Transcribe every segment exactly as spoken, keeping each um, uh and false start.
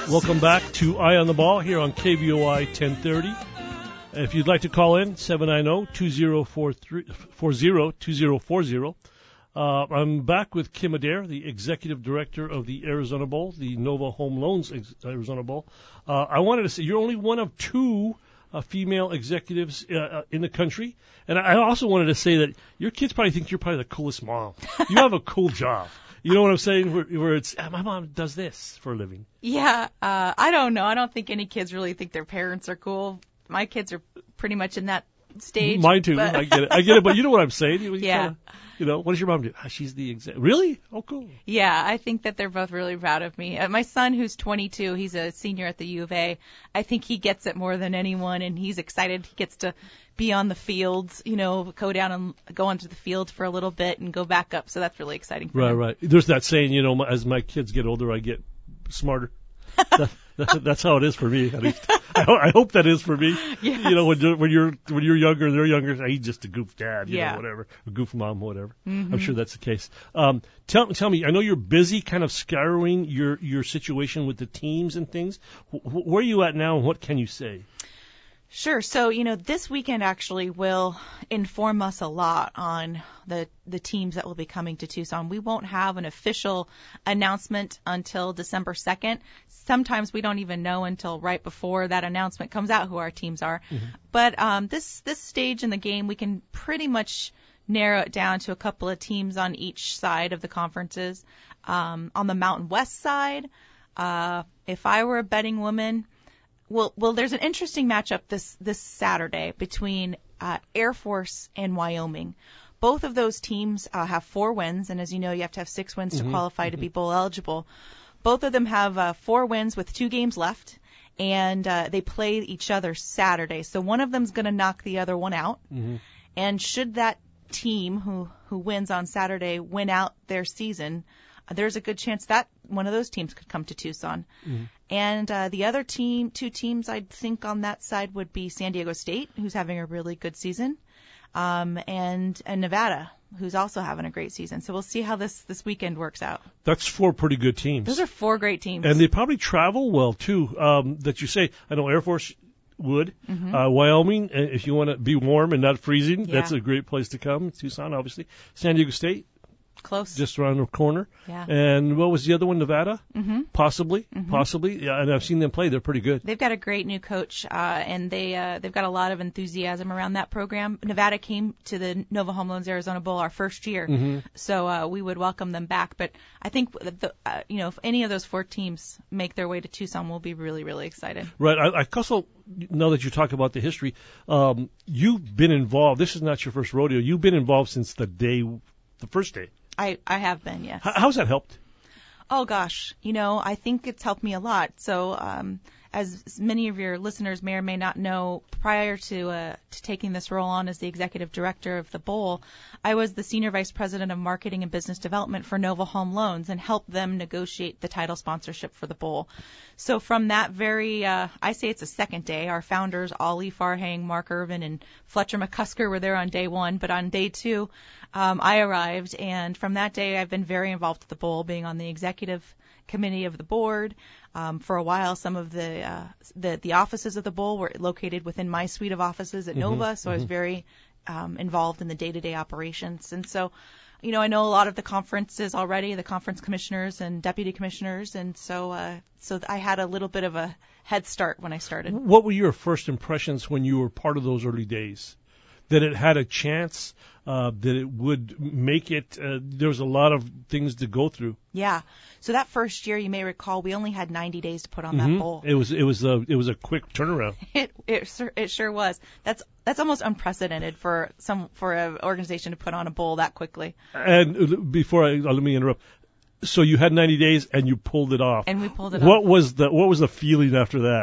Welcome back to Eye on the Ball here on K V O I ten thirty. If you'd like to call in, seven nine zero, two zero four zero, two zero four zero. Uh, I'm back with Kim Adair, the Executive Director of the Arizona Bowl, the Nova Home Loans Ex- Arizona Bowl. Uh, I wanted to say you're only one of two uh, female executives uh, in the country. And I also wanted to say that your kids probably think you're probably the coolest mom. You have a cool job. You know what I'm saying? Where, where it's, ah, my mom does this for a living. Yeah, uh, I don't know. I don't think any kids really think their parents are cool. My kids are pretty much in that stage. Mine too. But... I get it. I get it. But you know what I'm saying? You, you yeah. Kinda, you know, what does your mom do? Ah, she's the exec. Really? Oh, cool. Yeah, I think that they're both really proud of me. Uh, my son, who's twenty-two, he's a senior at the U of A. I think he gets it more than anyone, and he's excited. He gets to be on the fields, you know, go down and go onto the field for a little bit and go back up. So that's really exciting for Right, him. right. There's that saying, you know, as my kids get older, I get smarter. that, that, that's how it is for me, at least. I, ho- I hope that is for me. Yes. You know, when you're, when you're when you're younger, they're younger. He's just a goof dad, you yeah. know, whatever, a goof mom, whatever. Mm-hmm. I'm sure that's the case. Um, tell tell me, I know you're busy, kind of scouring your your situation with the teams and things. Wh- where are you at now, and what can you say? Sure. So, you know, this weekend actually will inform us a lot on the the teams that will be coming to Tucson. We won't have an official announcement until December second. Sometimes we don't even know until right before that announcement comes out who our teams are. Mm-hmm. But um, this this stage in the game, we can pretty much narrow it down to a couple of teams on each side of the conferences. Um, on the Mountain West side, uh, if I were a betting woman, Well, well, there's an interesting matchup this this Saturday between uh, Air Force and Wyoming. Both of those teams uh, have four wins, and as you know, you have to have six wins mm-hmm. to qualify mm-hmm. to be bowl eligible. Both of them have uh, four wins with two games left, and uh, they play each other Saturday. So one of them's going to knock the other one out. Mm-hmm. And should that team who who wins on Saturday win out their season, uh, there's a good chance that one of those teams could come to Tucson. Mm-hmm. And uh, the other team, two teams I'd think on that side would be San Diego State, who's having a really good season, um, and, and Nevada, who's also having a great season. So we'll see how this, this weekend works out. That's four pretty good teams. Those are four great teams. And they probably travel well, too, um, that you say. I know Air Force would. Mm-hmm. Uh, Wyoming, if you want to be warm and not freezing, yeah. that's a great place to come. Tucson, obviously. San Diego State. Close. Just around the corner. Yeah. And what was the other one? Nevada? Mm-hmm. Possibly. Mm-hmm. Possibly. Yeah, and I've seen them play. They're pretty good. They've got a great new coach, uh, and they, uh, they've got a lot of enthusiasm around that program. Nevada came to the Nova Home Loans Arizona Bowl our first year, mm-hmm. so uh, we would welcome them back. But I think, the, uh, you know, if any of those four teams make their way to Tucson, we'll be really, really excited. Right. I, I also, now that you talk about the history, um, you've been involved. This is not your first rodeo. You've been involved since the day, the first day. I, I have been, yes. How, how's that helped? Oh, gosh. You know, I think it's helped me a lot. So, um, as many of your listeners may or may not know, prior to, uh, to taking this role on as the executive director of the bowl, I was the senior vice president of marketing and business development for Nova Home Loans and helped them negotiate the title sponsorship for the bowl. So from that very, uh, I say it's a second day, our founders, Ollie Farhang, Mark Irvin, and Fletcher McCusker were there on day one, but on day two, um, I arrived, and from that day I've been very involved with the bowl, being on the executive committee of the board. Um, for a while, some of the, uh, the the offices of the bowl were located within my suite of offices at mm-hmm, Nova, so mm-hmm. I was very um, involved in the day-to-day operations. And so, you know, I know a lot of the conferences already, the conference commissioners and deputy commissioners, and so uh, so I had a little bit of a head start when I started. What were your first impressions when you were part of those early days? That it had a chance, uh, that it would make it, uh, there was a lot of things to go through. Yeah. So that first year, you may recall, we only had ninety days to put on mm-hmm. that bowl. It was, it was a, it was a quick turnaround. It, it, it sure was. That's, that's almost unprecedented for some, for an organization to put on a bowl that quickly. And before I, let me interrupt. So you had ninety days and you pulled it off. And we pulled it what off. What was the, what was the feeling after that?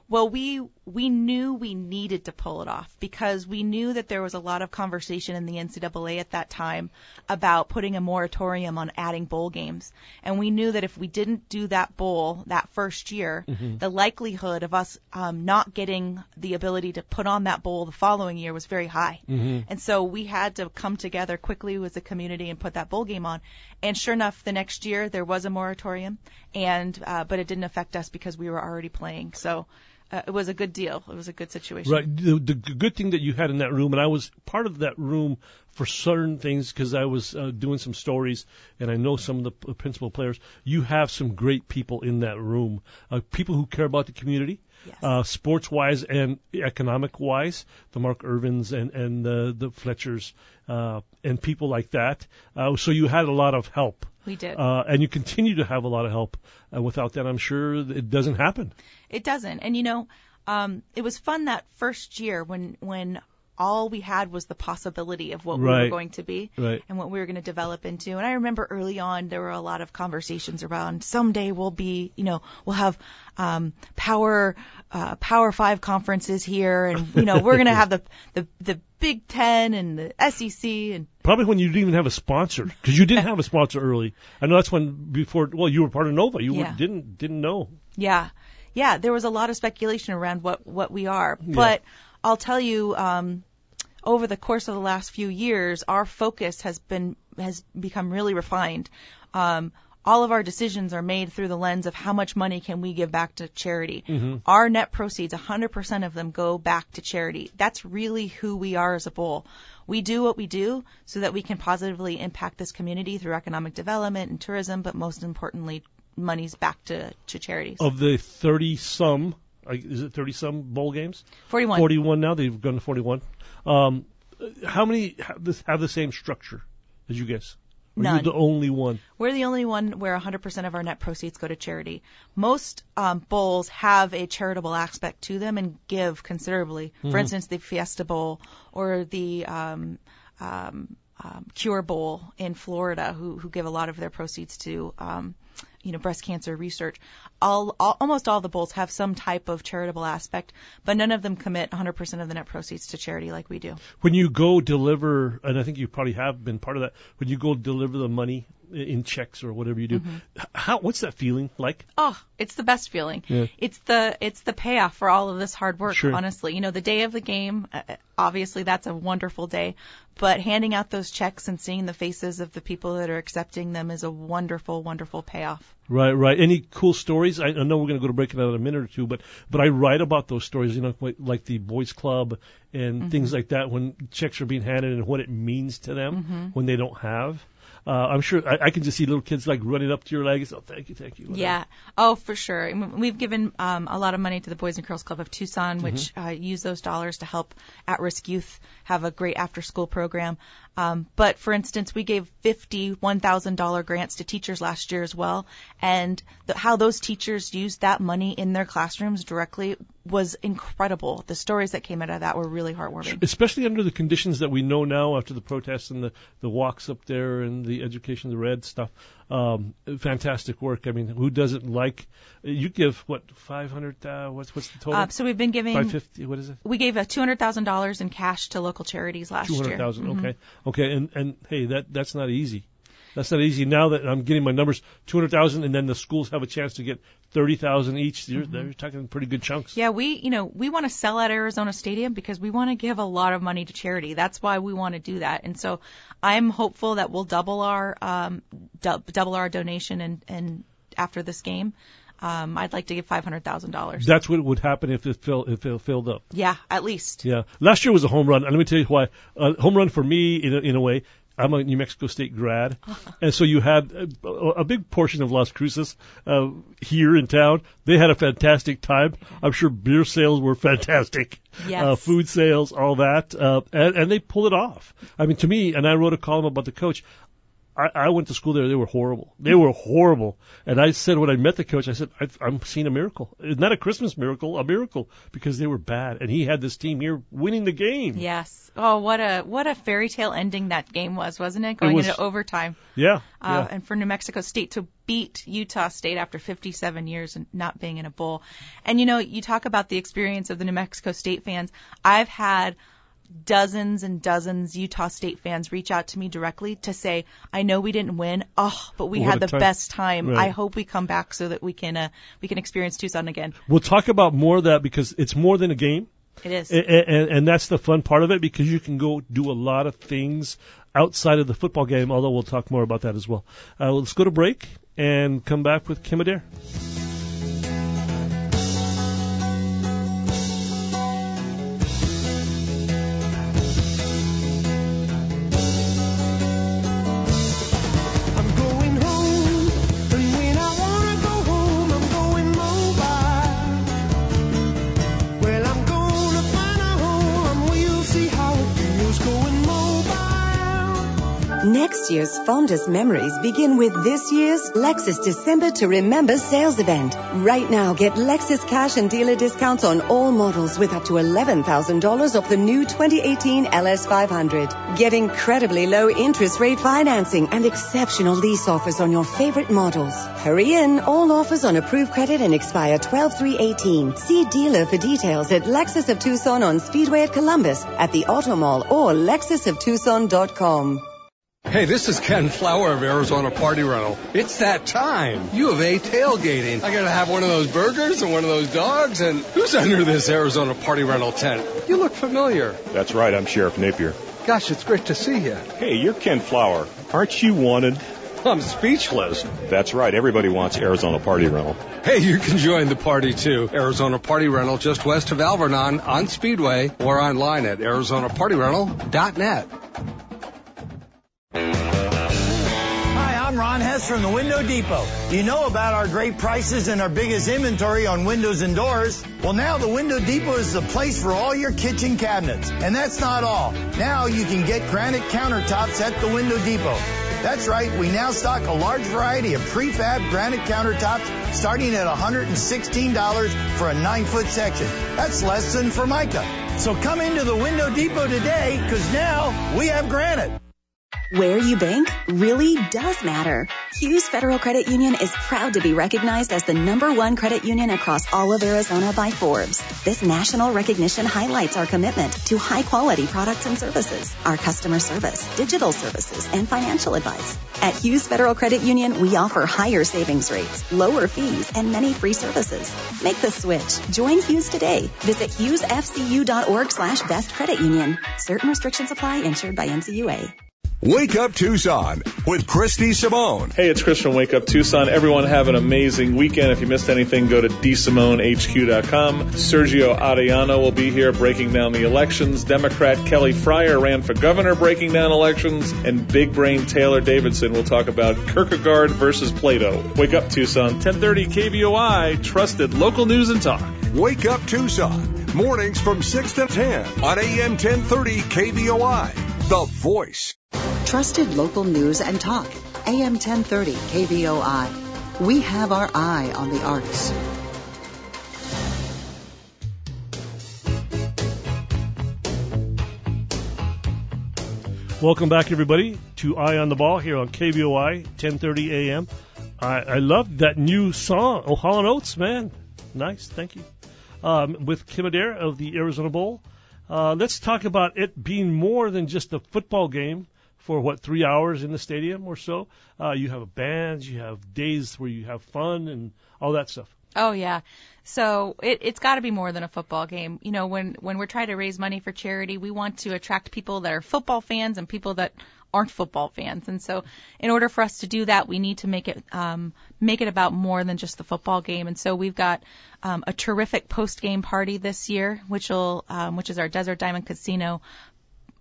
Well, we we knew we needed to pull it off because we knew that there was a lot of conversation in the N C double A at that time about putting a moratorium on adding bowl games. And we knew that if we didn't do that bowl that first year, mm-hmm. the likelihood of us um, not getting the ability to put on that bowl the following year was very high. Mm-hmm. And so we had to come together quickly as a community and put that bowl game on. And sure enough, the next year there was a moratorium, and uh, but it didn't affect us because we were already playing. So Uh, it was a good deal. It was a good situation. Right. The, the good thing that you had in that room, and I was part of that room for certain things because I was uh, doing some stories, and I know some of the p- principal players. You have some great people in that room, uh, people who care about the community, yes. uh, sports-wise and economic-wise, the Mark Irvins and, and the, the Fletchers uh, and people like that. Uh, so you had a lot of help. We did. Uh, and you continue to have a lot of help. Uh, without that, I'm sure it doesn't happen. It doesn't. And, you know, um, it was fun that first year when, when all we had was the possibility of what right. we were going to be right. and what we were going to develop into. And I remember early on there were a lot of conversations around someday we'll be, you know, we'll have um, power uh, Power Five conferences here, and you know we're going to have the, the the Big Ten and the S E C and probably when you didn't even have a sponsor because you didn't have a sponsor early. I know that's when before. Well, you were part of Nova. You yeah. were, didn't didn't know. Yeah, yeah. There was a lot of speculation around what what we are, but yeah. I'll tell you. Um, Over the course of the last few years, our focus has been has become really refined. Um, all of our decisions are made through the lens of how much money can we give back to charity. Mm-hmm. Our net proceeds, one hundred percent of them go back to charity. That's really who we are as a bowl. We do what we do so that we can positively impact this community through economic development and tourism, but most importantly, money's back to, to charities. Of the thirty-some, is it thirty-some bowl games? forty-one. forty-one now. They've gone to forty-one. Um, how many have, this, have the same structure as you guys? Or None. You're the only one? We're the only one where one hundred percent of our net proceeds go to charity. Most um, bowls have a charitable aspect to them and give considerably. Mm-hmm. For instance, the Fiesta Bowl or the um, um, um, Cure Bowl in Florida, who, who give a lot of their proceeds to um, you know, breast cancer research. All, all, almost all the bowls have some type of charitable aspect, but none of them commit one hundred percent of the net proceeds to charity like we do. When you go deliver, and I think you probably have been part of that, when you go deliver the money in checks or whatever you do, mm-hmm. how what's that feeling like? Oh, it's the best feeling. Yeah. It's the it's the payoff for all of this hard work, sure. honestly. You know, the day of the game, uh, obviously that's a wonderful day, but handing out those checks and seeing the faces of the people that are accepting them is a wonderful, wonderful payoff. Right, right. Any cool stories? I, I know we're going to go to break in a minute or two, but but I write about those stories, you know, like, like the Boys Club and mm-hmm. things like that when checks are being handed and what it means to them mm-hmm. when they don't have. Uh, I'm sure I, I can just see little kids like running up to your leg and say, oh, thank you, thank you. Whatever. Yeah. Oh, for sure. We've given um, a lot of money to the Boys and Girls Club of Tucson, which mm-hmm. uh, use those dollars to help at-risk youth have a great after-school program. Um, but, for instance, we gave fifty-one thousand dollars grants to teachers last year as well. And the, how those teachers used that money in their classrooms directly was incredible. The stories that came out of that were really heartwarming. Especially under the conditions that we know now after the protests and the, the walks up there and the education, the red stuff. Um, fantastic work. I mean, who doesn't like, you give, what, five hundred, uh, what's, what's the total? Uh, so we've been giving, five hundred fifty, what is it? We gave uh, two hundred thousand dollars in cash to local charities last year. two hundred thousand dollars, mm-hmm. okay. Okay, and, and hey, that that's not easy. That's not easy. Now that I'm getting my numbers, two hundred thousand dollars, and then the schools have a chance to get thirty thousand dollars each. You're, mm-hmm. They're talking pretty good chunks. Yeah, we, you know, we want to sell at Arizona Stadium because we want to give a lot of money to charity. That's why we want to do that. And so I'm hopeful that we'll double our um, du- double our donation and, and after this game. Um, I'd like to give five hundred thousand dollars. That's what would happen if it fill, if it filled up. Yeah, at least. Yeah. Last year was a home run. And let me tell you why. A home run for me, in a, in a way, I'm a New Mexico State grad, and so you had a, a big portion of Las Cruces uh, here in town. They had a fantastic time. I'm sure beer sales were fantastic. Yes. Uh, food sales, all that, uh, and, and they pulled it off. I mean, to me, and I wrote a column about the coach, I, I went to school there. They were horrible. They were horrible. And I said when I met the coach, I said, I've, I'm seeing a miracle. It's not a Christmas miracle, a miracle, because they were bad. And he had this team here winning the game. Yes. Oh, what a what a fairy tale ending that game was, wasn't it? Going it was, into overtime. Yeah, uh, yeah. And for New Mexico State to beat Utah State after fifty-seven years and not being in a bowl. And, you know, you talk about the experience of the New Mexico State fans. I've had dozens and dozens Utah State fans reach out to me directly to say, I know we didn't win, oh, but we What had the time. best time. Right. I hope we come back so that we can uh, we can experience Tucson again. We'll talk about more of that because it's more than a game. It is. And, and, and that's the fun part of it because you can go do a lot of things outside of the football game, although we'll talk more about that as well. Uh, let's go to break and come back with Kim Adair. Next year's fondest memories begin with this year's Lexus December to Remember sales event. Right now, get Lexus cash and dealer discounts on all models with up to eleven thousand dollars off the new twenty eighteen L S five hundred. Get incredibly low interest rate financing and exceptional lease offers on your favorite models. Hurry in. All offers on approved credit and expire twelve three eighteen. See dealer for details at Lexus of Tucson on Speedway at Columbus, at the Auto Mall, or lexus of tucson dot com. Hey, this is Ken Flower of Arizona Party Rental. It's that time. U of A tailgating. I gotta have one of those burgers and one of those dogs. And who's under this Arizona Party Rental tent? You look familiar. That's right, I'm Sheriff Napier. Gosh, it's great to see you. Hey, you're Ken Flower. Aren't you wanted? I'm speechless. That's right, everybody wants Arizona Party Rental. Hey, you can join the party too. Arizona Party Rental just west of Alvernon on Speedway or online at arizona party rental dot net. I'm Ron Hess from the Window Depot. You know about our great prices and our biggest inventory on windows and doors. Well, now the Window Depot is the place for all your kitchen cabinets. And that's not all. Now you can get granite countertops at the Window Depot. That's right, we now stock a large variety of prefab granite countertops starting at one hundred sixteen dollars for a nine-foot section. That's less than Formica. So come into the Window Depot today, because now we have granite. Where you bank really does matter. Hughes Federal Credit Union is proud to be recognized as the number one credit union across all of Arizona by Forbes. This national recognition highlights our commitment to high-quality products and services, our customer service, digital services, and financial advice. At Hughes Federal Credit Union, we offer higher savings rates, lower fees, and many free services. Make the switch. Join Hughes today. Visit hughes f c u dot org slash best credit union. Certain restrictions apply. Insured by N C U A. Wake Up Tucson with Christy Simone. Hey, it's Chris from Wake Up Tucson. Everyone have an amazing weekend. If you missed anything, go to d simone h q dot com. Sergio Arellano will be here breaking down the elections. Democrat Kelly Fryer ran for governor breaking down elections. And Big Brain Taylor Davidson will talk about Kierkegaard versus Plato. Wake Up Tucson, ten thirty K V O I, trusted local news and talk. Wake Up Tucson, mornings from six to ten on A M ten thirty K V O I, The Voice. Trusted local news and talk. A M ten thirty K V O I. We have our eye on the arts. Welcome back, everybody, to Eye on the Ball here on K V O I, ten thirty A M. I, I love that new song, Oh, Hall and Oates, man. Nice, thank you. Um, with Kim Adair of the Arizona Bowl. Uh, let's talk about it being more than just a football game for, what, three hours in the stadium or so. Uh, you have bands, you have days where you have fun and all that stuff. Oh, yeah. So it, it's got to be more than a football game. You know, when, when we're trying to raise money for charity, we want to attract people that are football fans and people that aren't football fans. And so in order for us to do that, we need to make it um, make it about more than just the football game. And so we've got um, a terrific post-game party this year, which will um, which is our Desert Diamond Casino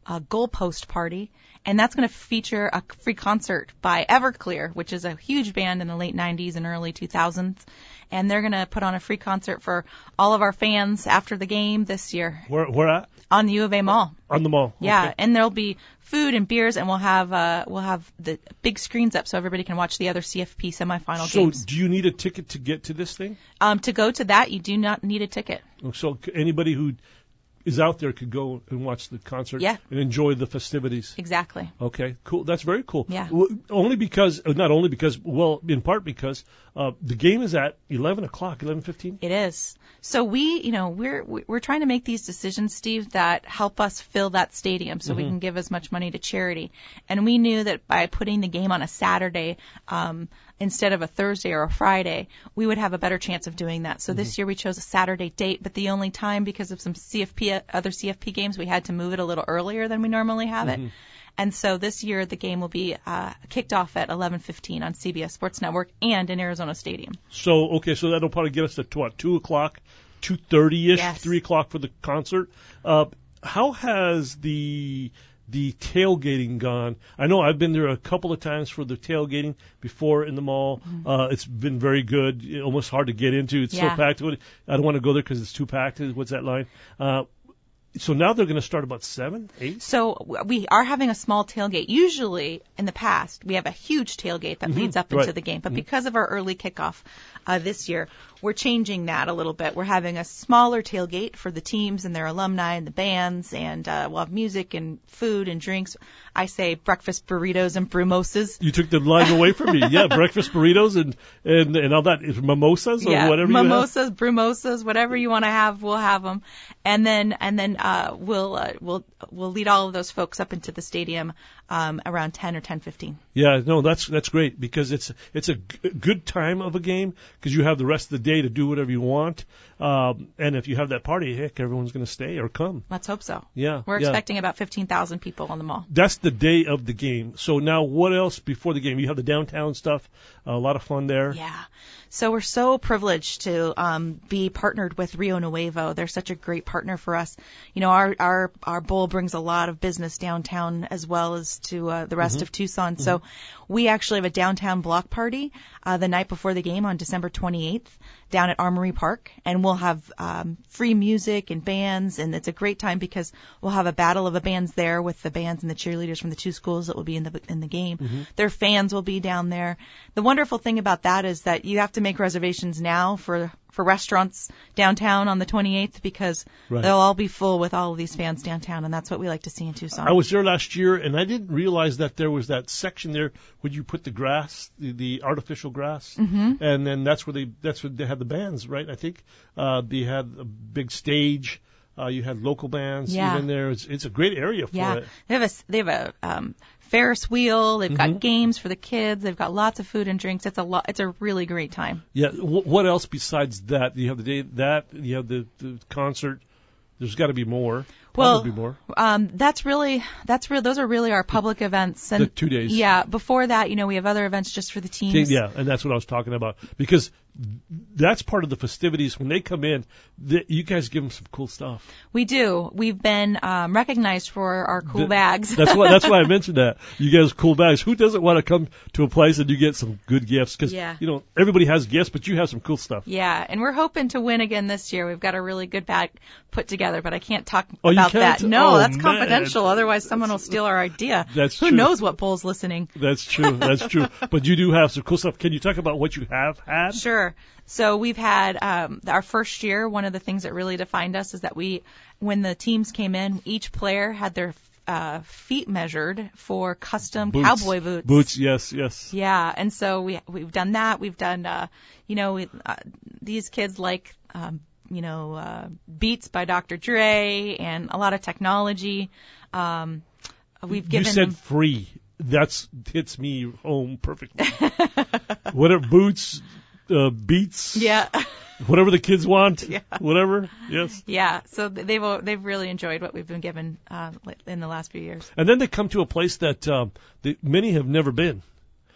a goalpost party, and that's going to feature a free concert by Everclear, which is a huge band in the late nineties and early two thousands. And they're going to put on a free concert for all of our fans after the game this year. Where, where at? On the U of A Mall. On the mall. Yeah, okay. and there'll be food and beers, and we'll have uh, we'll have the big screens up so everybody can watch the other C F P semifinal so games. So, do you need a ticket to get to this thing? Um, to go to that, you do not need a ticket. So, anybody who is out there could go and watch the concert yeah. and enjoy the festivities. Exactly. Okay, cool. That's very cool. Yeah. Well, only because, not only because, well, in part because uh, the game is at eleven o'clock, eleven fifteen. It is. So we, you know, we're we're trying to make these decisions, Steve, that help us fill that stadium so mm-hmm. we can give as much money to charity. And we knew that by putting the game on a Saturday um, instead of a Thursday or a Friday, we would have a better chance of doing that. So mm-hmm. this year we chose a Saturday date, but the only time because of some C F P other C F P games, we had to move it a little earlier than we normally have mm-hmm. it. And so this year the game will be uh, kicked off at eleven fifteen on C B S Sports Network and in Arizona Stadium. So, okay, so that'll probably get us to, what, two o'clock, two thirty-ish, yes. three o'clock for the concert. Uh, how has the the tailgating gone? I know I've been there a couple of times for the tailgating before in the mall. Mm-hmm. Uh, it's been very good, almost hard to get into. It's yeah. so packed. I don't want to go there because it's too packed. What's that line? Uh, So now they're going to start about seven, eight? So we are having a small tailgate. Usually in the past, we have a huge tailgate that mm-hmm. leads up into right. the game. But mm-hmm. because of our early kickoff uh, this year, we're changing that a little bit. We're having a smaller tailgate for the teams and their alumni and the bands, and uh, we'll have music and food and drinks. I say breakfast burritos and brumosas. You took the line away from me. Yeah, breakfast burritos and, and, and all that. Mimosas or yeah, whatever mimosas, you have? brumosas, whatever you want to have, we'll have them. And then, and then uh, we'll uh, we'll we'll lead all of those folks up into the stadium um, around ten or ten fifteen. Yeah, no, that's that's great because it's it's a g- good time of a game because you have the rest of the day to do whatever you want. Um, and if you have that party, heck, everyone's going to stay or come. Let's hope so. Yeah, we're yeah. expecting about fifteen thousand people on the mall. That's the day of the game. So now, what else before the game? You have the downtown stuff. A lot of fun there. Yeah. So we're so privileged to um, be partnered with Rio Nuevo. They're such a great partner for us. You know, our our our bowl brings a lot of business downtown as well as to uh, the rest mm-hmm. of Tucson. Mm-hmm. So we actually have a downtown block party uh, the night before the game on December twenty-eighth down at Armory Park, and we'll have um, free music and bands, and it's a great time because we'll have a battle of the bands there with the bands and the cheerleaders from the two schools that will be in the in the game. Mm-hmm. Their fans will be down there. The wonderful thing about that is that you have to make reservations now for for restaurants downtown on the twenty-eighth because right. they'll all be full with all of these fans downtown, and that's what we like to see in Tucson. I was there last year, and I didn't realize that there was that section there where you put the grass, the, the artificial grass, mm-hmm. and then that's where they that's where they had the bands, right? I think uh, they had a big stage. Uh, you had local bands yeah. even there. It's, it's a great area for yeah. it. They have a they have a um, Ferris wheel. They've mm-hmm. got games for the kids. They've got lots of food and drinks. It's a lot. It's a really great time. Yeah. W- what else besides that? You have the day that you have the, the concert. There's got to be more. Well, Probably more. Um, that's really that's real. Those are really our public events. And the two days. Yeah. Before that, you know, we have other events just for the teams. Yeah, and that's what I was talking about because that's part of the festivities. When they come in, the, you guys give them some cool stuff. We do. We've been um, recognized for our cool the, bags. That's why. That's why I mentioned that. You guys cool bags. Who doesn't want to come to a place and you get some good gifts? Because yeah. you know everybody has gifts, but you have some cool stuff. Yeah, and we're hoping to win again this year. We've got a really good bag put together, but I can't talk oh, about you can't? that. No, oh, that's man. confidential. Otherwise, someone will steal our idea. That's Who true. knows what bowl's listening? That's true. That's true. But you do have some cool stuff. Can you talk about what you have had? Sure. So we've had um, our first year. One of the things that really defined us is that we, when the teams came in, each player had their uh, feet measured for custom boots. cowboy boots. Boots, yes, yes. Yeah, and so we we've done that. We've done, uh, you know, we, uh, these kids like, um, you know, uh, Beats by Doctor Dre and a lot of technology. Um, we've given You said them free. That's hits me home perfectly. Whatever boots. Uh, beats, yeah, whatever the kids want, yeah. whatever, yes, yeah. So they've they've really enjoyed what we've been given uh, in the last few years. And then they come to a place that uh, they, many have never been.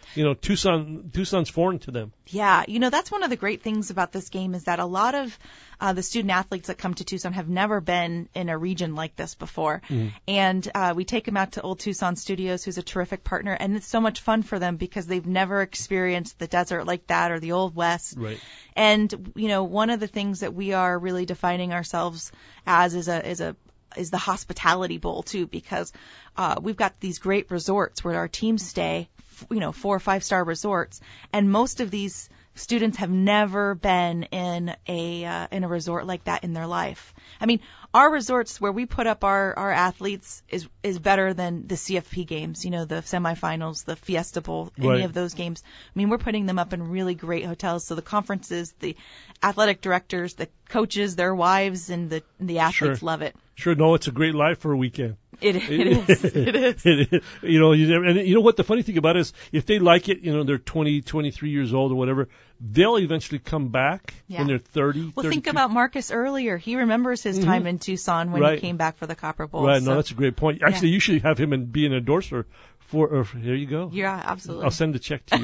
you know, Tucson, Tucson's foreign to them. Yeah, you know, that's one of the great things about this game is that a lot of uh, the student athletes that come to Tucson have never been in a region like this before. Mm. And uh, we take them out to Old Tucson Studios, who's a terrific partner, and it's so much fun for them because they've never experienced the desert like that or the Old West. Right. And, you know, one of the things that we are really defining ourselves as is a is a is the hospitality bowl too, because uh, we've got these great resorts where our teams stay, you know, four or five star resorts, and most of these students have never been in a uh, in a resort like that in their life. I mean, our resorts where we put up our, our athletes is is better than the C F P games, you know, the semifinals, the Fiesta Bowl, any right. of those games. I mean, we're putting them up in really great hotels. So the conferences, the athletic directors, the coaches, their wives, and the the athletes sure. love it. Sure, no, it's a great life for a weekend. It, it is. It is. it is. You know, you, and you know what the funny thing about it is, if they like it, you know, they're twenty, twenty-three years old or whatever, they'll eventually come back yeah. when they're thirty. Well, thirty-two. think about Marcus earlier. He remembers his mm-hmm. time in Tucson when right. he came back for the Copper Bowl. Right. So. No, that's a great point. Actually, yeah. you should have him and be an endorser for. Or, here you go. Yeah, absolutely. I'll send a check to you.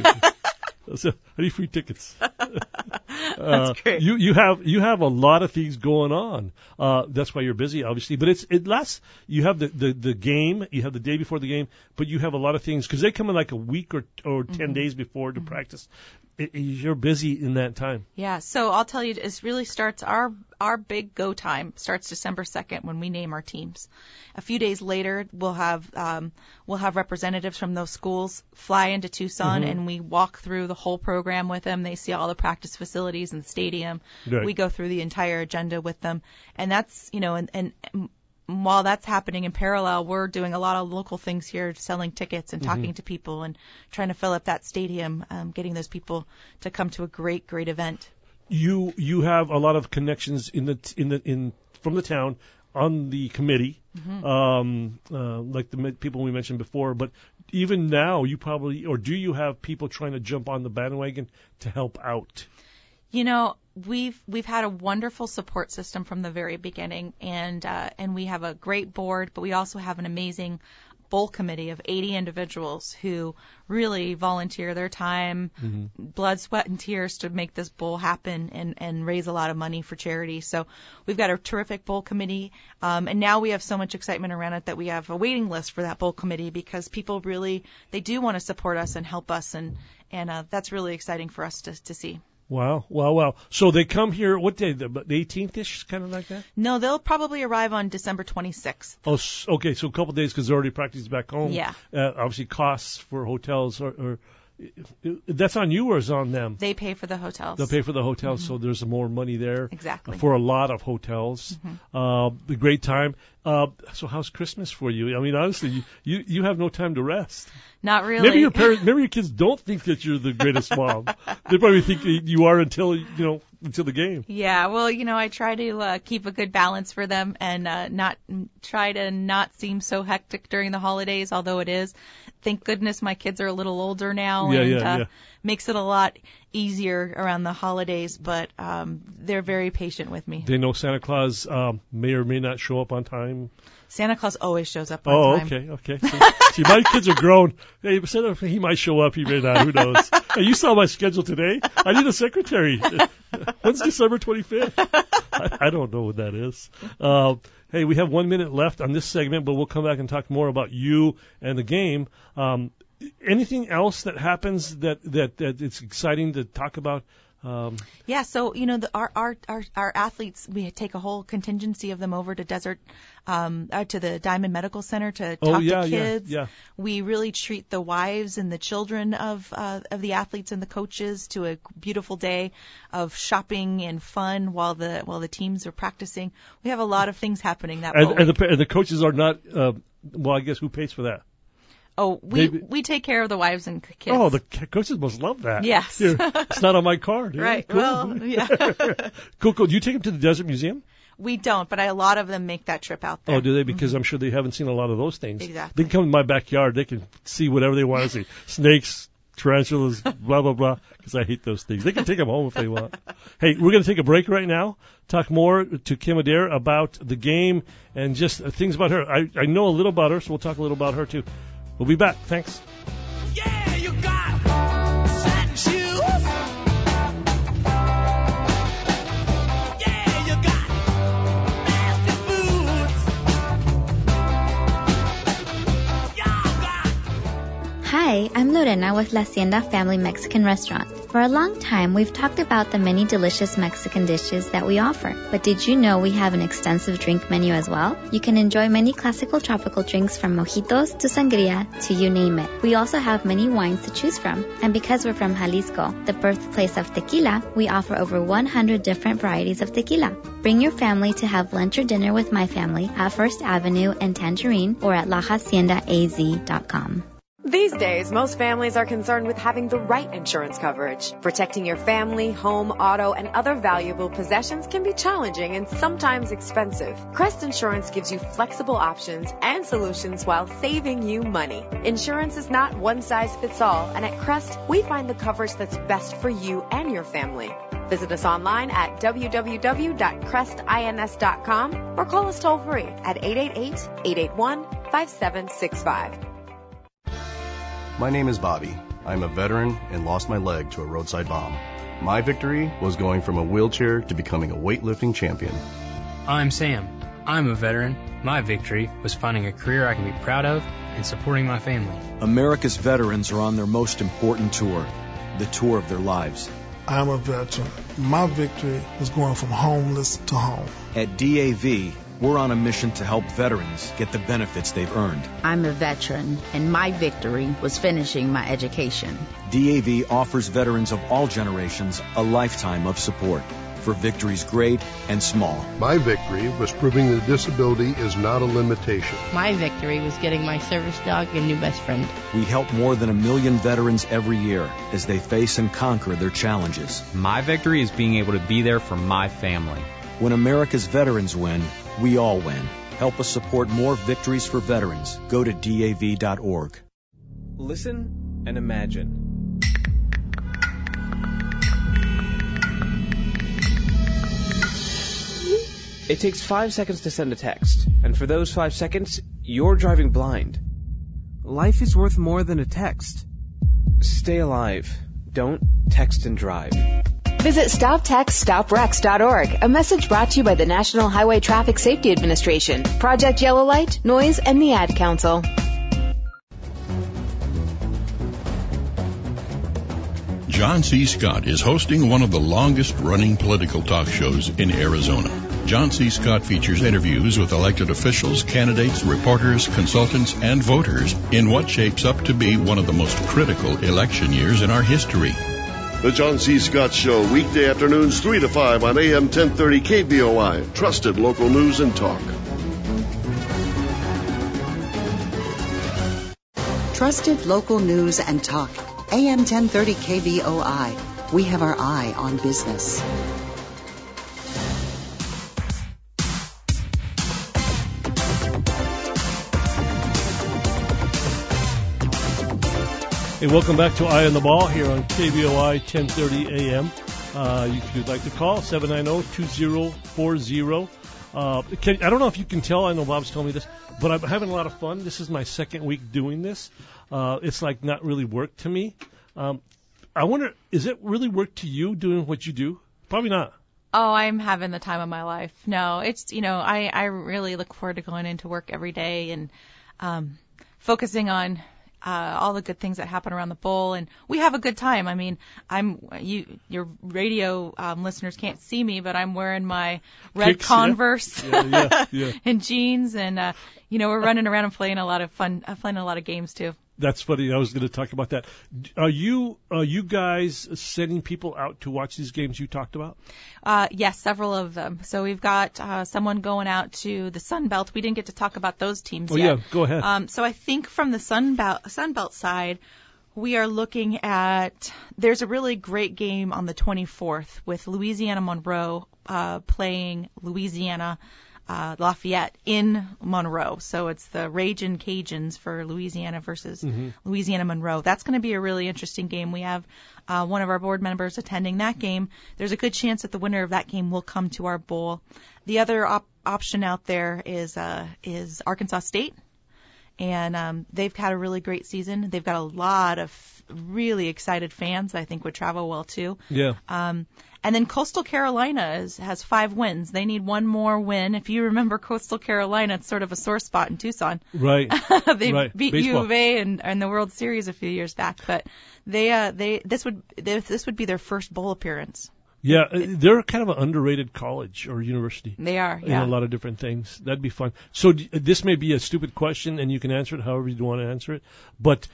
So, I need free tickets. That's uh, great. You you have you have a lot of things going on. Uh, that's why you're busy, obviously. But it's it lasts. You have the, the, the game. You have the day before the game. But you have a lot of things because they come in like a week or or mm-hmm. ten days before to mm-hmm. practice. It, it, you're busy in that time. Yeah. So I'll tell you, it really starts our our big go time starts December second when we name our teams. A few days later, we'll have um, we'll have representatives from those schools fly into Tucson, mm-hmm. and we walk through the whole program with them. They see all the practice facilities and the stadium. Right. We go through the entire agenda with them, and that's you know, and, and while that's happening in parallel, we're doing a lot of local things here, selling tickets and talking mm-hmm. to people and trying to fill up that stadium, um, getting those people to come to a great, great event. You you have a lot of connections in the in the in from the town on the committee, mm-hmm. um, uh, like the people we mentioned before. But even now, you probably or do you have people trying to jump on the bandwagon to help out? You know, we've we've had a wonderful support system from the very beginning, and uh, and we have a great board, but we also have an amazing bowl committee of eighty individuals who really volunteer their time, mm-hmm. blood, sweat, and tears to make this bowl happen and, and raise a lot of money for charity. So we've got a terrific bowl committee, um, and now we have so much excitement around it that we have a waiting list for that bowl committee because people really, they do want to support us and help us, and, and uh, that's really exciting for us to, to see. Wow, wow, wow. So they come here, what day, the eighteenth-ish, kind of like that? No, they'll probably arrive on December twenty-sixth. Oh, okay, so a couple of days because they're already practicing back home. Yeah. Uh, obviously costs for hotels, or, or that's on you or is on them? They pay for the hotels. They'll pay for the hotels, mm-hmm. so there's more money there. Exactly. For a lot of hotels. Mm-hmm. Uh, a great time. Uh, so how's Christmas for you? I mean, honestly, you, you, you have no time to rest. Not really. Maybe your parents, maybe your kids don't think that you're the greatest mom. They probably think you are until, you know, until the game. Yeah, well, you know, I try to uh, keep a good balance for them and uh, not try to not seem so hectic during the holidays, although it is. Thank goodness my kids are a little older now, yeah, and yeah, uh, yeah. makes it a lot easier around the holidays, but um, they're very patient with me. They know Santa Claus um, may or may not show up on time. Santa Claus always shows up on oh, time. Oh, okay, okay. So, see, my kids are grown. Hey, Santa, he might show up, he may not. Who knows? Hey, you saw my schedule today. I need a secretary. When's December twenty-fifth? I, I don't know what that is. Uh, hey, we have one minute left on this segment, but we'll come back and talk more about you and the game. Um, anything else that happens that, that, that it's exciting to talk about? Um, yeah, so, you know, the, our, our, our, our athletes, we take a whole contingency of them over to Desert, um, uh, to the Diamond Medical Center to talk oh, yeah, to kids. Yeah, yeah. We really treat the wives and the children of, uh, of the athletes and the coaches to a beautiful day of shopping and fun while the, while the teams are practicing. We have a lot of things happening that and, week. And the, and the coaches are not, uh, well, I guess who pays for that? Oh, we Maybe. we take care of the wives and kids. Oh, the coaches must love that. Yes. Here, it's not on my card. Yeah, right. Cool. Well, yeah. cool, cool. Do you take them to the Desert Museum? We don't, but I, a lot of them make that trip out there. Oh, do they? Because mm-hmm. I'm sure they haven't seen a lot of those things. Exactly. They can come in my backyard. They can see whatever they want to see. Snakes, tarantulas, blah, blah, blah, because I hate those things. They can take them home if they want. Hey, we're going to take a break right now. Talk more to Kim Adair about the game and just uh, things about her. I, I know a little about her, so we'll talk a little about her, too. We'll be back. Thanks. Yeah, you got Lorena with La Hacienda Family Mexican Restaurant. For a long time, we've talked about the many delicious Mexican dishes that we offer. But did you know we have an extensive drink menu as well? You can enjoy many classical tropical drinks from mojitos to sangria to you name it. We also have many wines to choose from. And because we're from Jalisco, the birthplace of tequila, we offer over one hundred different varieties of tequila. Bring your family to have lunch or dinner with my family at First Avenue and Tangerine or at la hacienda a z dot com. These days, most families are concerned with having the right insurance coverage. Protecting your family, home, auto, and other valuable possessions can be challenging and sometimes expensive. Crest Insurance gives you flexible options and solutions while saving you money. Insurance is not one size fits all, and at Crest, we find the coverage that's best for you and your family. Visit us online at w w w dot crest ins dot com or call us toll free at eight eight eight, eight eight one, five seven six five. My name is Bobby. I'm a veteran and lost my leg to a roadside bomb. My victory was going from a wheelchair to becoming a weightlifting champion. I'm Sam. I'm a veteran. My victory was finding a career I can be proud of and supporting my family. America's veterans are on their most important tour, the tour of their lives. I'm a veteran. My victory was going from homeless to home. At D A V, we're on a mission to help veterans get the benefits they've earned. I'm a veteran, and my victory was finishing my education. D A V offers veterans of all generations a lifetime of support for victories great and small. My victory was proving that disability is not a limitation. My victory was getting my service dog a new best friend. We help more than a million veterans every year as they face and conquer their challenges. My victory is being able to be there for my family. When America's veterans win, we all win. Help us support more victories for veterans. Go to D A V dot org. Listen and imagine. It takes five seconds to send a text, and for those five seconds, you're driving blind. Life is worth more than a text. Stay alive. Don't text and drive. Visit stop text stop wrecks dot org. A message brought to you by the National Highway Traffic Safety Administration, Project Yellow Light, Noise, and the Ad Council. John C. Scott is hosting one of the longest-running political talk shows in Arizona. John C. Scott features interviews with elected officials, candidates, reporters, consultants, and voters in what shapes up to be one of the most critical election years in our history. The John C. Scott Show, weekday afternoons three to five on A M ten thirty K B O I. Trusted local news and talk. Trusted local news and talk. A M ten thirty K B O I. We have our eye on business. Hey, welcome back to Eye on the Ball here on K B O I ten thirty A M. Uh, if you'd like to call, seven nine zero, two zero four zero. Uh, can, I don't know if you can tell, I know Bob's telling me this, but I'm having a lot of fun. This is my second week doing this. Uh, it's like not really work to me. Um, I wonder, is it really work to you doing what you do? Probably not. Oh, I'm having the time of my life. No, it's, you know, I, I really look forward to going into work every day and um, focusing on Uh, all the good things that happen around the bowl, and we have a good time. I mean, I'm you. Your radio um, listeners can't see me, but I'm wearing my red Kicks, Converse yeah. Yeah, yeah, yeah. and jeans, and uh, you know, we're running around and playing a lot of fun, uh, playing a lot of games too. That's funny. I was going to talk about that. Are you are you guys sending people out to watch these games you talked about? Uh, yes, several of them. So we've got uh, someone going out to the Sun Belt. We didn't get to talk about those teams oh, yet. yeah, go ahead. Um, so I think from the Sun Belt, Sun Belt side, we are looking at, there's a really great game on the twenty-fourth with Louisiana Monroe uh, playing Louisiana Uh, Lafayette in Monroe. So it's the Ragin' Cajuns for Louisiana versus mm-hmm. Louisiana Monroe. That's going to be a really interesting game. We have uh, one of our board members attending that game. There's a good chance that the winner of that game will come to our bowl. The other op- option out there is uh, is Arkansas State and um, they've had a really great season. They've got a lot of really excited fans that I think would travel well too. Yeah. Um, and then Coastal Carolina is, has five wins. They need one more win. If you remember Coastal Carolina, it's sort of a sore spot in Tucson. Right. they right. beat Baseball. U of A in, in the World Series a few years back, but they uh, they this would this would be their first bowl appearance. Yeah, they're kind of an underrated college or university. They are, in yeah. a lot of different things. That'd be fun. So d- this may be a stupid question, and you can answer it however you want to answer it. But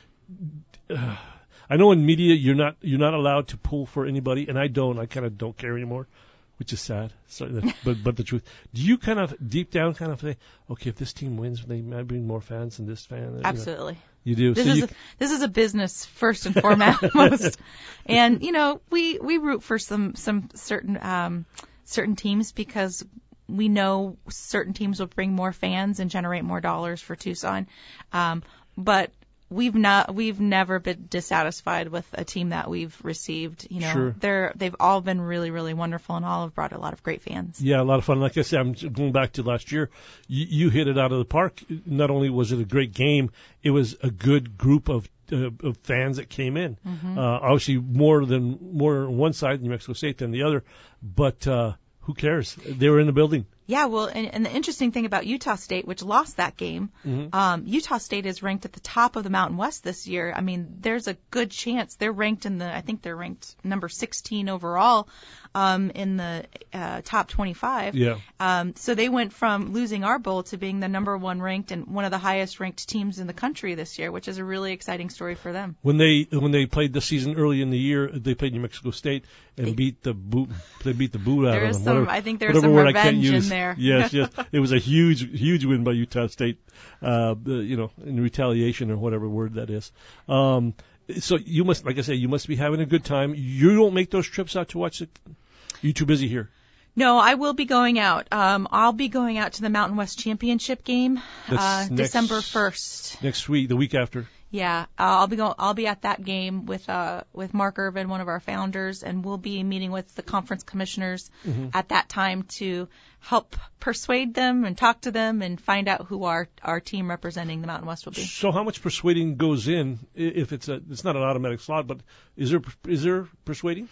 uh, I know in media you're not you're not allowed to pull for anybody, and I don't. I kind of don't care anymore, which is sad. So, but but the truth, do you kind of deep down kind of say, okay, if this team wins, they might bring more fans than this fan? Absolutely. You know? You do. This so is you, a, this is a business first and foremost, and you know we, we root for some some certain um, certain teams because we know certain teams will bring more fans and generate more dollars for Tucson, um, but we've not we've never been dissatisfied with a team that we've received. You know, sure. they're they've all been really really wonderful and all have brought a lot of great fans. Yeah, a lot of fun. Like I said, I'm going back to last year. You, you hit it out of the park. Not only was it a great game, it was a good group of uh, of fans that came in. Mm-hmm. Uh, obviously, more than more on one side, New Mexico State, than the other. But uh, who cares? They were in the building. Yeah, well, and, and the interesting thing about Utah State, which lost that game, mm-hmm. um, Utah State is ranked at the top of the Mountain West this year. I mean, there's a good chance they're ranked in the, I think they're ranked number sixteen overall um, in the uh, top twenty-five. Yeah. Um, so they went from losing our bowl to being the number one ranked and one of the highest ranked teams in the country this year, which is a really exciting story for them. When they when they played the season early in the year, they played New Mexico State and they, beat the boot. They beat the boot out there of is them. Some, whatever, I think there's some revenge in there. Yes, yes. It was a huge, huge win by Utah State, uh, you know, in retaliation or whatever word that is. Um, so you must, like I say, you must be having a good time. You don't make those trips out to watch it? You're too busy here. No, I will be going out. Um, I'll be going out to the Mountain West Championship game, uh, next, December first. Next week, the week after. Yeah, uh, I'll be going. I'll be at that game with uh with Mark Irvin, one of our founders, and we'll be meeting with the conference commissioners mm-hmm. at that time to help persuade them and talk to them and find out who our our team representing the Mountain West will be. So, how much persuading goes in if it's a it's not an automatic slot, but is there is there persuading?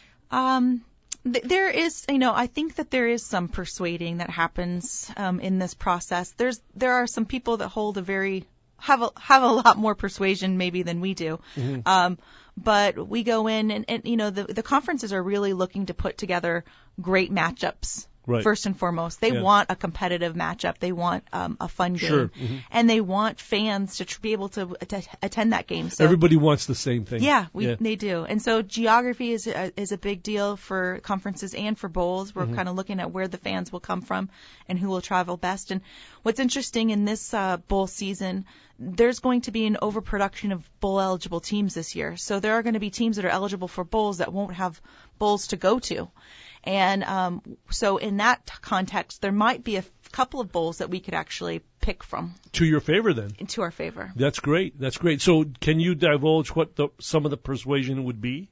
Um. There is, you know, I think that there is some persuading that happens um, in this process. There's there are some people that hold a very have a have a lot more persuasion maybe than we do. Mm-hmm. Um, but we go in and, and you know the the conferences are really looking to put together great matchups. Right. First and foremost, they yeah. want a competitive matchup. They want um, a fun game, sure. mm-hmm. and they want fans to tr- be able to, to attend that game. So everybody wants the same thing. Yeah, we, yeah. they do. And so geography is a, is a big deal for conferences and for bowls. We're mm-hmm. kind of looking at where the fans will come from and who will travel best. And what's interesting in this uh, bowl season, there's going to be an overproduction of bowl eligible teams this year. So there are going to be teams that are eligible for bowls that won't have bowls to go to. And um, so in that t- context, there might be a f- couple of bowls that we could actually pick from. To your favor, then? To our favor. That's great. That's great. So can you divulge what the, some of the persuasion would be?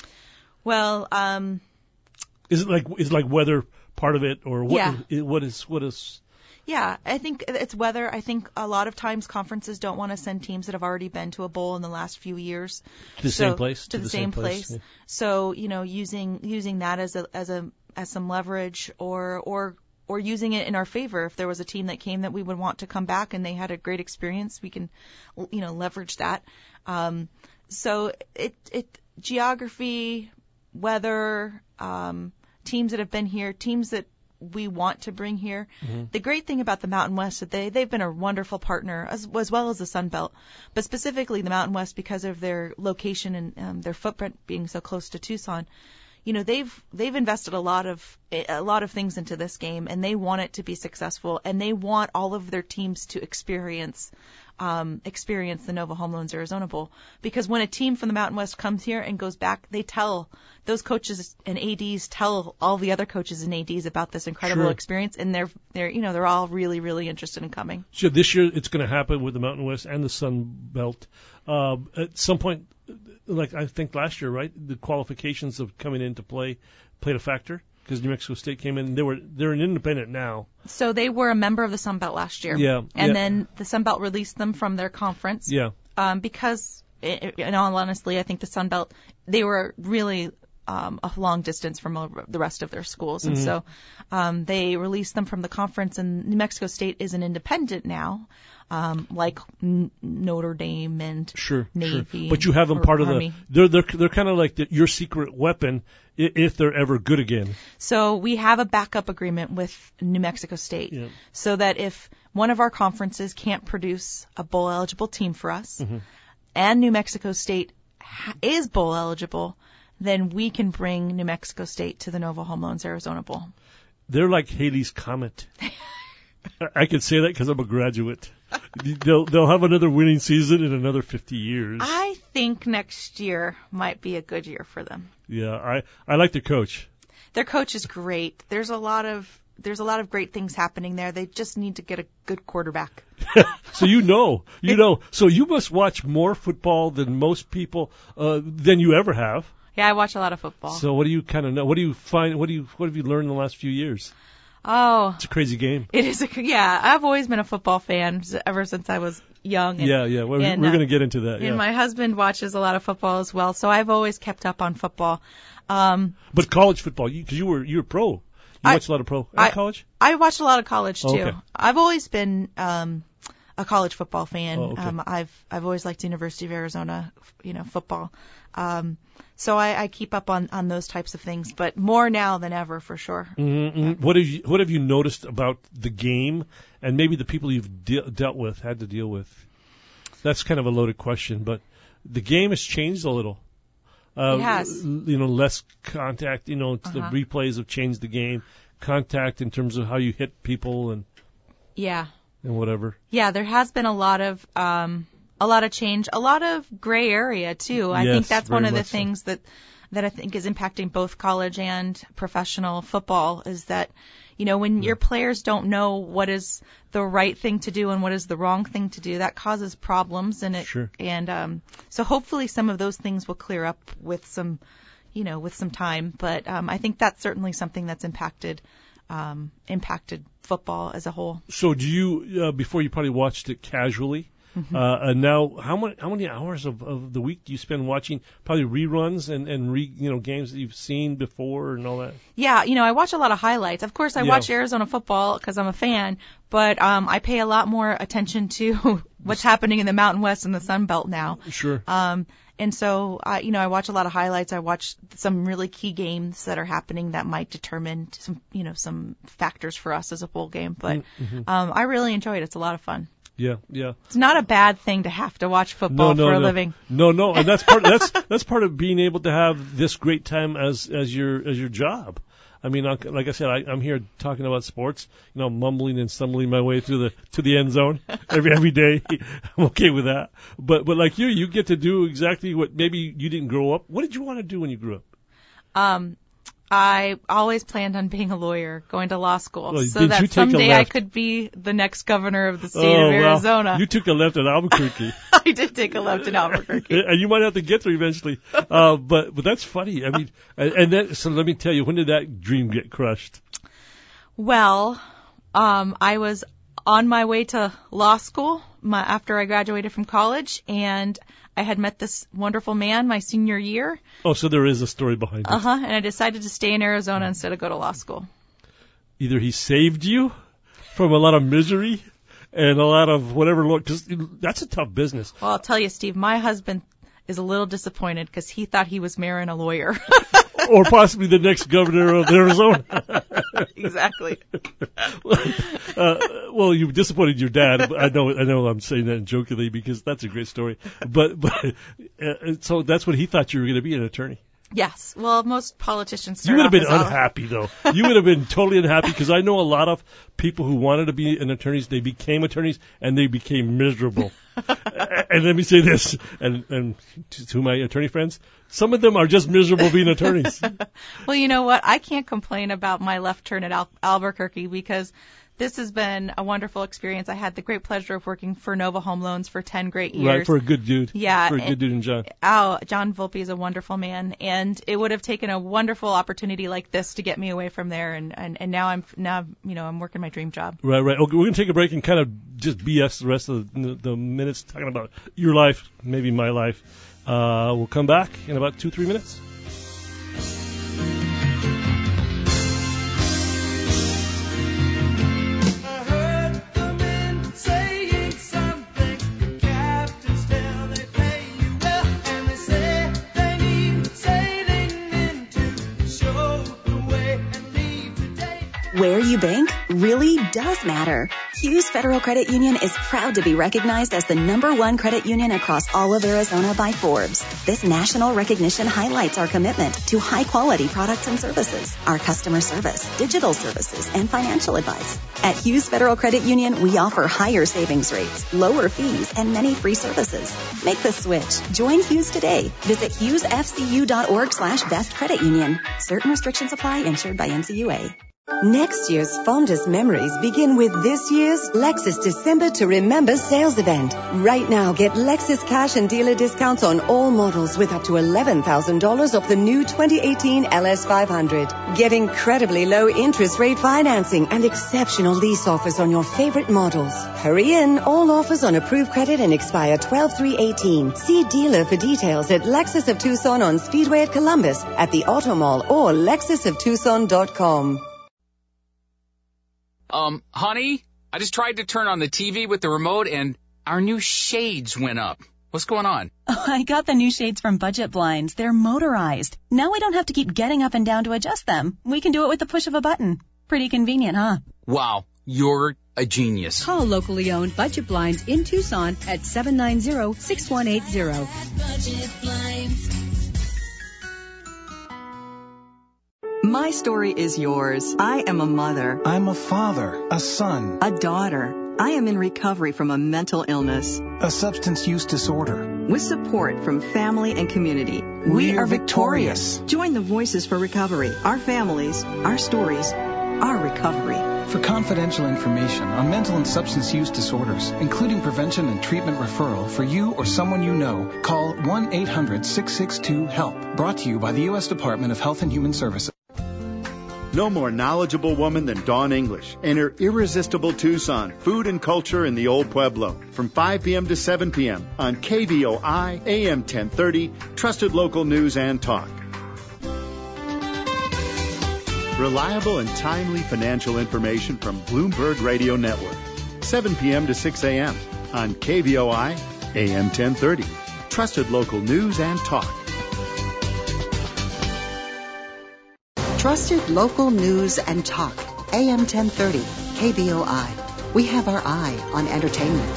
Well, um, is it like is like weather part of it, or what? Yeah. Is, what is what is? Yeah, I think it's weather. I think a lot of times conferences don't want to send teams that have already been to a bowl in the last few years. To the so, same place? To, to the, the same, same place. place. Yeah. So, you know, using using that as a as a as some leverage or or or using it in our favor. If there was a team that came that we would want to come back and they had a great experience, we can, you know, leverage that. Um, so it it geography, weather, um, teams that have been here, teams that we want to bring here. Mm-hmm. The great thing about the Mountain West is that they, they've been a wonderful partner as, as well as the Sun Belt, but specifically the Mountain West because of their location and um, their footprint being so close to Tucson. You know, they've they've invested a lot of a lot of things into this game, and they want it to be successful, and they want all of their teams to experience um, experience the Nova Home Loans Arizona Bowl. Because when a team from the Mountain West comes here and goes back, they tell those coaches and A Ds tell all the other coaches and A Ds about this incredible sure. experience, and they're they're you know they're all really really interested in coming. So this year it's going to happen with the Mountain West and the Sun Belt. Uh, at some point, like I think last year, right? The qualifications of coming into play played a factor. because New Mexico State came in. They were they're an independent now. So they were a member of the Sun Belt last year. Yeah. And yeah. then the Sun Belt released them from their conference. Yeah. Um, because, in all honesty, I think the Sun Belt, they were really um, a long distance from the rest of their schools. And mm-hmm. so um, they released them from the conference, and New Mexico State is an independent now, um, like N- Notre Dame and sure, Navy. Sure. But you have them part Army. of the, they're, they're, they're kind of like the, your secret weapon if they're ever good again. So we have a backup agreement with New Mexico State yeah. so that if one of our conferences can't produce a bowl eligible team for us mm-hmm. and New Mexico State ha- is bowl eligible, then we can bring New Mexico State to the Nova Home Loans Arizona Bowl. They're like Halley's Comet. I can say that because I'm a graduate. They'll they'll have another winning season in another fifty years. I think next year might be a good year for them. Yeah, I, I like the coach. Their coach is great. There's a lot of there's a lot of great things happening there. They just need to get a good quarterback. So you know, you know. So you must watch more football than most people uh, than you ever have. Yeah, I watch a lot of football. So what do you kind of know? What do you find? What do you what have you learned in the last few years? Oh, it's a crazy game. It is a yeah. I've always been a football fan ever since I was young. And, yeah, yeah. Well, and, we're uh, going to get into that. Yeah. And my husband watches a lot of football as well, so I've always kept up on football. Um, but college football, because you, you were you were pro. You I, watched a lot of pro I, college. I watched a lot of college too. Oh, okay. I've always been um, a college football fan. Oh, okay. um, I've I've always liked University of Arizona, you know, football. Um, so I, I keep up on, on those types of things, but more now than ever, for sure. Mm-hmm. Yeah. What have you What have you noticed about the game, and maybe the people you've de- dealt with, had to deal with? That's kind of a loaded question, but the game has changed a little. Uh, it has. You know, less contact. You know, uh-huh. the replays have changed the game. Contact in terms of how you hit people and yeah, and whatever. Yeah, there has been a lot of. Um, A lot of change, a lot of gray area too. I yes, think that's one of the so. things that that I think is impacting both college and professional football is that, you know, when yeah. your players don't know what is the right thing to do and what is the wrong thing to do, that causes problems. And it sure. and um, so hopefully some of those things will clear up with some, you know, with some time. But um, I think that's certainly something that's impacted um, impacted football as a whole. So do you uh, before you probably watched it casually? Mm-hmm. Uh, and now, how many how many hours of, of the week do you spend watching probably reruns and and re, you know games that you've seen before and all that? Yeah, you know, I watch a lot of highlights. Of course, I yeah. watch Arizona football because I'm a fan, but um, I pay a lot more attention to what's happening in the Mountain West and the Sun Belt now. Sure. Um, and so, I, you know, I watch a lot of highlights. I watch some really key games that are happening that might determine some, you know, some factors for us as a bowl game. But mm-hmm. um, I really enjoy it. It's a lot of fun. Yeah, yeah. It's not a bad thing to have to watch football no, no, for a no. living. No, no, and that's part. That's that's part of being able to have this great time as as your as your job. I mean, like I said, I, I'm here talking about sports. You know, mumbling and stumbling my way through the to the end zone every every day. I'm okay with that. But but like you, you get to do exactly what maybe you didn't grow up. What did you want to do when you grew up? Um. I always planned on being a lawyer, going to law school, well, so that someday I could be the next governor of the state oh, of Arizona. Well, you took a left at Albuquerque. I did take a left in Albuquerque. And you might have to get there eventually. Uh, but, but that's funny. I mean, and, and then, so let me tell you, when did that dream get crushed? Well, um, I was on my way to law school my, after I graduated from college, and I had met this wonderful man my senior year. Oh, so there is a story behind it. Uh-huh, and I decided to stay in Arizona instead of go to law school. Either he saved you from a lot of misery and a lot of whatever, because that's a tough business. Well, I'll tell you, Steve, my husband is a little disappointed because he thought he was marrying a lawyer. Or possibly the next governor of Arizona. Exactly. uh, well, you disappointed your dad. I know, I know. I'm saying that jokingly because that's a great story. But, but uh, so that's what he thought you were going to be, an attorney. Yes. Well, most politicians start You would have been off as unhappy, though. You would have been totally unhappy because I know a lot of people who wanted to be an attorneys. They became attorneys and they became miserable. And let me say this, and, and to, to my attorney friends, some of them are just miserable being attorneys. Well, you know what? I can't complain about my left turn at Al- Albuquerque because This has been a wonderful experience. I had the great pleasure of working for Nova Home Loans for ten great years. Right, for a good dude. Yeah. For a good dude in John. Oh, John Volpe is a wonderful man, and it would have taken a wonderful opportunity like this to get me away from there, and, and, and now I'm now you know I'm working my dream job. Right, right. Okay, we're gonna take a break and kind of just B S the rest of the, the minutes talking about your life, maybe my life. Uh, we'll come back in about two, three minutes. Where you bank really does matter. Hughes Federal Credit Union is proud to be recognized as the number one credit union across all of Arizona by Forbes. This national recognition highlights our commitment to high-quality products and services, our customer service, digital services, and financial advice. At Hughes Federal Credit Union, we offer higher savings rates, lower fees, and many free services. Make the switch. Join Hughes today. Visit hughesfcu.org slash best credit union. Certain restrictions apply. Insured by N C U A. Next year's fondest memories begin with this year's Lexus December to Remember sales event. Right now, get Lexus cash and dealer discounts on all models with up to eleven thousand dollars off the new twenty eighteen L S five hundred. Get incredibly low interest rate financing and exceptional lease offers on your favorite models. Hurry in. All offers on approved credit and expire twelve three eighteen. See dealer for details at Lexus of Tucson on Speedway at Columbus, at the Auto Mall, or lexus of tucson dot com. Um, honey, I just tried to turn on the T V with the remote and our new shades went up. What's going on? Oh, I got the new shades from Budget Blinds. They're motorized. Now we don't have to keep getting up and down to adjust them. We can do it with the push of a button. Pretty convenient, huh? Wow, you're a genius. Call locally owned Budget Blinds in Tucson at seven nine zero, six one eight zero. Budget Blinds. My story is yours. I am a mother. I'm a father, a son, a daughter. I am in recovery from a mental illness, a substance use disorder. With support from family and community, we, we are victorious. victorious. Join the Voices for Recovery. Our families, our stories, our recovery. For confidential information on mental and substance use disorders, including prevention and treatment referral for you or someone you know, call one eight hundred, six six two, HELP. Brought to you by the U S Department of Health and Human Services. No more knowledgeable woman than Dawn English and her irresistible Tucson, food and culture in the Old Pueblo. From five p.m. to seven p.m. on K V O I, A M ten thirty, trusted local news and talk. Reliable and timely financial information from Bloomberg Radio Network. seven p.m. to six a.m. on K V O I, A M ten thirty, trusted local news and talk. Trusted local news and talk. A M ten thirty, K V O I. We have our eye on entertainment.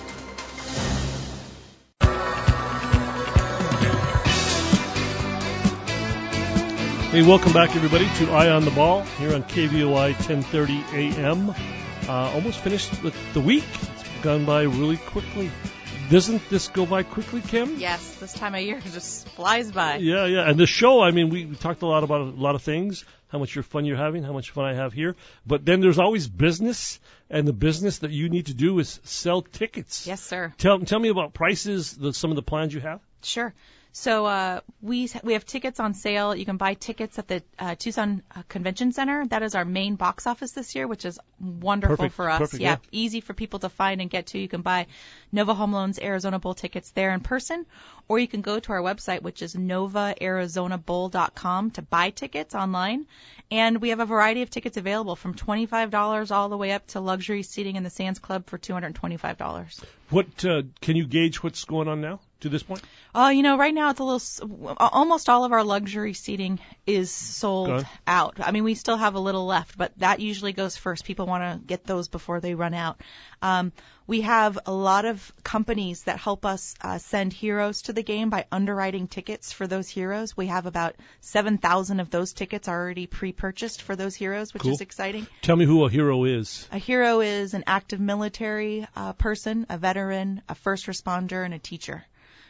Hey, welcome back, everybody, to Eye on the Ball here on K V O I ten thirty A M. Uh, almost finished with the week. It's gone by really quickly. Doesn't this go by quickly, Kim? Yes, this time of year just flies by. Yeah, yeah. And the show, I mean, we, we talked a lot about a lot of things, how much fun you're having, how much fun I have here. But then there's always business, and the business that you need to do is sell tickets. Yes, sir. Tell, tell me about prices, the, some of the plans you have. Sure. So uh, we we have tickets on sale. You can buy tickets at the uh, Tucson uh, Convention Center. That is our main box office this year, which is wonderful Perfect. for us. Perfect, yeah, yeah, easy for people to find and get to. You can buy Nova Home Loans Arizona Bowl tickets there in person, or you can go to our website, which is nova arizona bowl dot com, to buy tickets online. And we have a variety of tickets available, from twenty-five dollars all the way up to luxury seating in the Sands Club for two hundred twenty-five dollars. What uh, can you gauge what's going on now to this point? Oh, uh, you know, right now it's a little. Almost all of our luxury seating is sold out. I mean, we still have a little left, but that usually goes first. People want to get those before they run out. Um, we have a lot of companies that help us uh, send heroes to the game by underwriting tickets for those heroes. We have about seven thousand of those tickets already pre-purchased for those heroes, which cool. is exciting. Tell me who a hero is. A hero is an active military uh, person, a veteran, a first responder, and a teacher.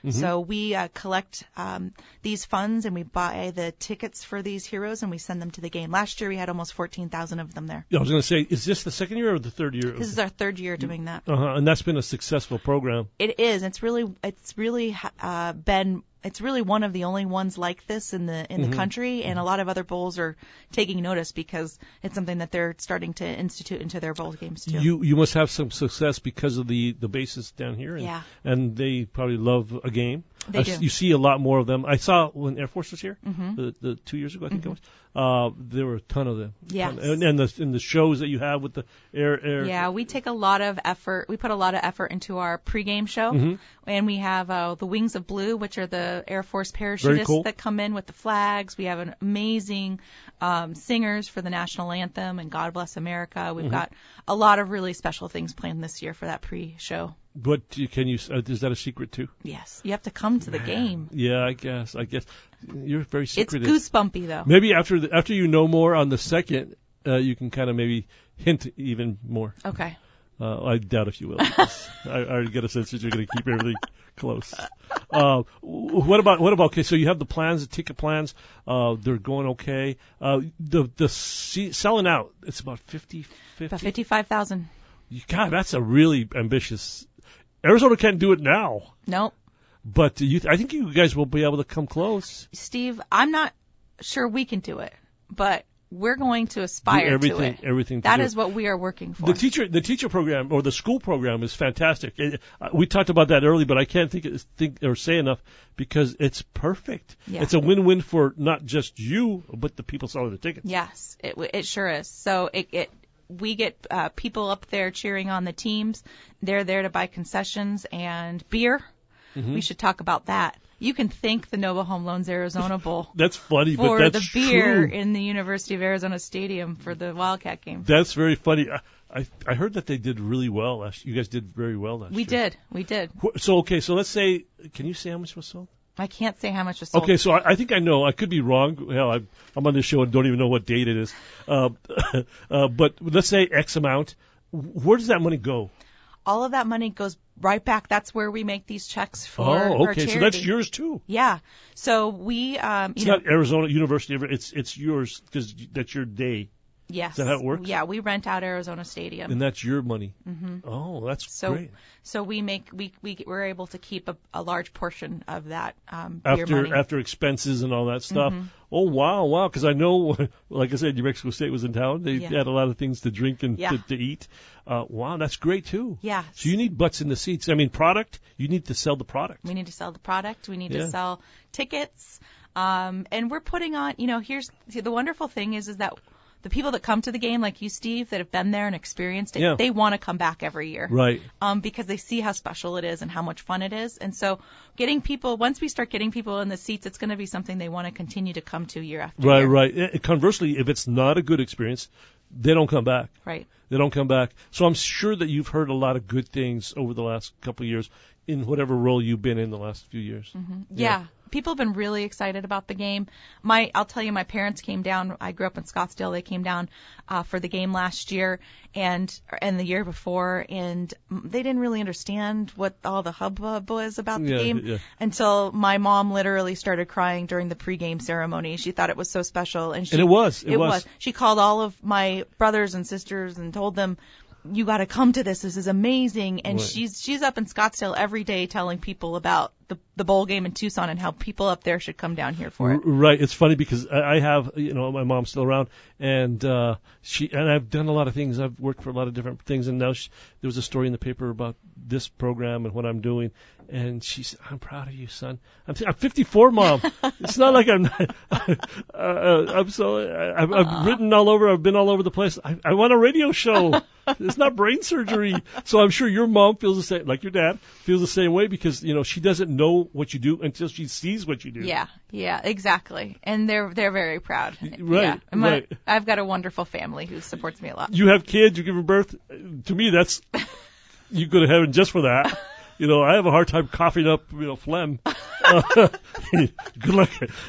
Mm-hmm. So we uh, collect um, these funds and we buy the tickets for these heroes and we send them to the game. Last year we had almost fourteen thousand of them there. Yeah, I was going to say, is this the second year or the third year? This is our third year doing that. Uh-huh, and that's been a successful program. It is. It's really, it's really uh, been. It's really one of the only ones like this in the in the Mm-hmm. country, and a lot of other bowls are taking notice because it's something that they're starting to institute into their bowl games too. You you must have some success because of the, the bases down here, and, yeah. and they probably love a game. They I, do. You see a lot more of them. I saw when Air Force was here, mm-hmm. the, the two years ago, I think mm-hmm. it was. Uh, there were a ton of them. Yes. Ton. And, and the and the shows that you have with the air air. Yeah, we take a lot of effort. We put a lot of effort into our pregame show, mm-hmm. and we have uh, the Wings of Blue, which are the Air Force Very parachutists cool. that come in with the flags. We have an amazing um, singers for the national anthem and God Bless America. We've mm-hmm. got a lot of really special things planned this year for that pre-show. But can you? Uh, is that a secret too? Yes, you have to come to the game. Yeah, I guess. I guess you're very secretive. It's goosebumpy though. Maybe after the, after you know more on the second, uh, you can kind of maybe hint even more. Okay. Uh, I doubt if you will. I, I already get a sense that you're going to keep everything close. Uh, what about what about? Okay, so you have the plans, the ticket plans. Uh, they're going okay. Uh, the the see, selling out. It's about fifty, fifty About fifty-five thousand. God, that's a really ambitious. Arizona can't do it now. Nope. But you, I think you guys will be able to come close. Steve, I'm not sure we can do it, but we're going to aspire do everything, to it. Everything. To that do. is what we are working for. The teacher, the teacher program or the school program is fantastic. It, uh, we talked about that early, but I can't think, think or say enough because it's perfect. Yeah. It's a win-win for not just you, but the people selling the tickets. Yes, it it sure is. So it it. We get uh, people up there cheering on the teams. They're there to buy concessions and beer. Mm-hmm. We should talk about that. You can thank the Nova Home Loans Arizona Bowl. That's funny, for but that's the beer true. in the University of Arizona Stadium for the Wildcat game. That's very funny. I, I I heard that they did really well last. You guys did very well last we year. We did. We did. So okay, so let's say, can you say how much was sold? I can't say how much was sold. Okay, so I, I think I know. I could be wrong. Hell, I, I'm on this show and don't even know what date it is. Uh, uh, but let's say X amount. Where does that money go? All of that money goes right back. That's where we make these checks for oh, our okay. charity. So that's yours too. Yeah. So we, um, you it's know, not Arizona University. It's it's yours because that's your day. Yes. Is that how it works? Yeah, we rent out Arizona Stadium. And that's your money. Mm-hmm. Oh, that's so, great. So we make we we we're able to keep a, a large portion of that um, after beer money. after expenses and all that stuff. Mm-hmm. Oh wow, wow! Because I know, like I said, New Mexico State was in town. They yeah. had a lot of things to drink and yeah. to, to eat. Uh, wow, that's great too. Yeah. So you need butts in the seats. I mean, product. You need to sell the product. We need to sell the product. We need yeah. to sell tickets. Um, and we're putting on. You know, here's the wonderful thing is is that. The people that come to the game, like you, Steve, that have been there and experienced it, yeah. they want to come back every year. Right. Um, because they see how special it is and how much fun it is. And so getting people, once we start getting people in the seats, it's going to be something they want to continue to come to year after right, year. Right, right. Conversely, if it's not a good experience, they don't come back. Right. They don't come back. So I'm sure that you've heard a lot of good things over the last couple of years in whatever role you've been in the last few years. Mm-hmm. Yeah. yeah. People have been really excited about the game. My, I'll tell you, my parents came down. I grew up in Scottsdale. They came down uh, for the game last year and and the year before, and they didn't really understand what all the hubbub was about the yeah, game yeah. until my mom literally started crying during the pregame ceremony. She thought it was so special, and she and it was. It, it was. was. She called all of my brothers and sisters and told them, you got to come to this. This is amazing. And right. she's she's up in Scottsdale every day telling people about the the bowl game in Tucson and how people up there should come down here for it. Right. It's funny because I have, you know, my mom's still around, and uh, she and I've done a lot of things. I've worked for a lot of different things, and now she, there was a story in the paper about this program and what I'm doing. And she said, "I'm proud of you, son. I'm, I'm fifty-four, Mom. It's not like I'm. Not, uh, uh, I'm so. I, I've, I've written all over. I've been all over the place. I, I want a radio show. It's not brain surgery. So I'm sure your mom feels the same, like your dad feels the same way because you know she doesn't know what you do until she sees what you do. Yeah, yeah, exactly. And they're they're very proud. Right, yeah. My, right. I've got a wonderful family who supports me a lot. You have kids. You give birth. To me, that's you go to heaven just for that. You know, I have a hard time coughing up, you know, phlegm. Uh, good luck.